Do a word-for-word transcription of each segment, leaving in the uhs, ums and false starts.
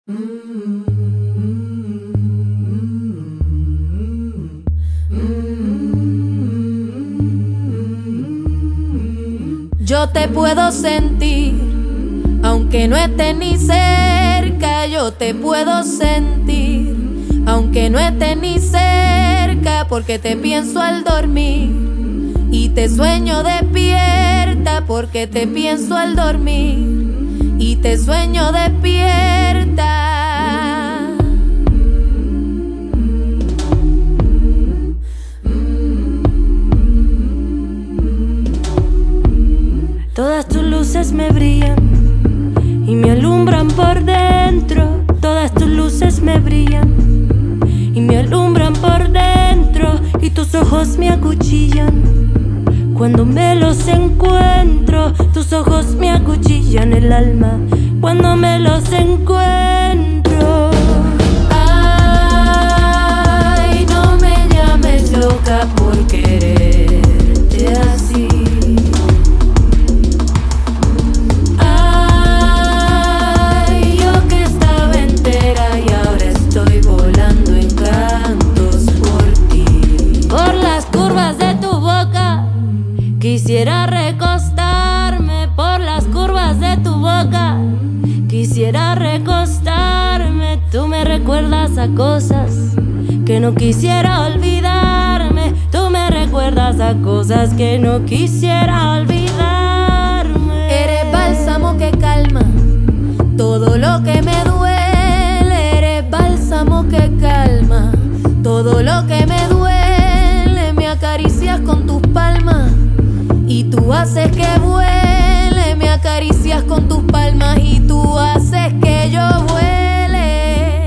Yo te puedo sentir, aunque no estés ni cerca. Yo te puedo sentir, aunque no estés ni cerca, porque te pienso al dormir y te sueño despierta, porque te pienso al dormir y te sueño despierta. Todas tus luces me brillan y me alumbran por dentro. Todas tus luces me brillan y me alumbran por dentro. Y tus ojos me acuchillan cuando me los encuentro. Tus ojos me acuchillan el alma cuando me los encuentro. Ay, no me llames loca por quererte así. Quisiera recostarme por las curvas de tu boca. Quisiera recostarme. Tú me recuerdas a cosas que no quisiera olvidarme. Tú me recuerdas a cosas que no quisiera olvidarme. Eres bálsamo que calma todo lo que me duele. Eres bálsamo que calma todo lo que me duele. Me acaricias con tus palmas y tú haces que vuele. Me acaricias con tus palmas y tú haces que yo vuele.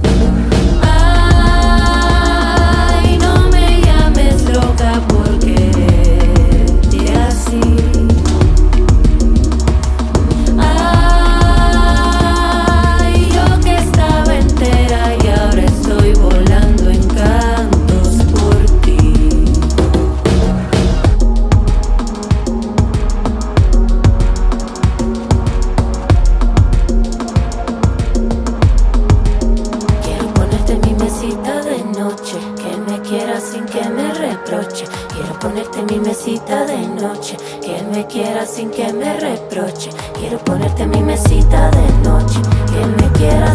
Ay, no me llames loca por quererte así. Ay, yo que estaba entera y ahora estoy volando en cantos por ti. Que me quiera sin que me reproche. Quiero ponerte en mi mesita de noche. Que me quiera sin que me reproche. Quiero ponerte en mi mesita de noche. Que me quiera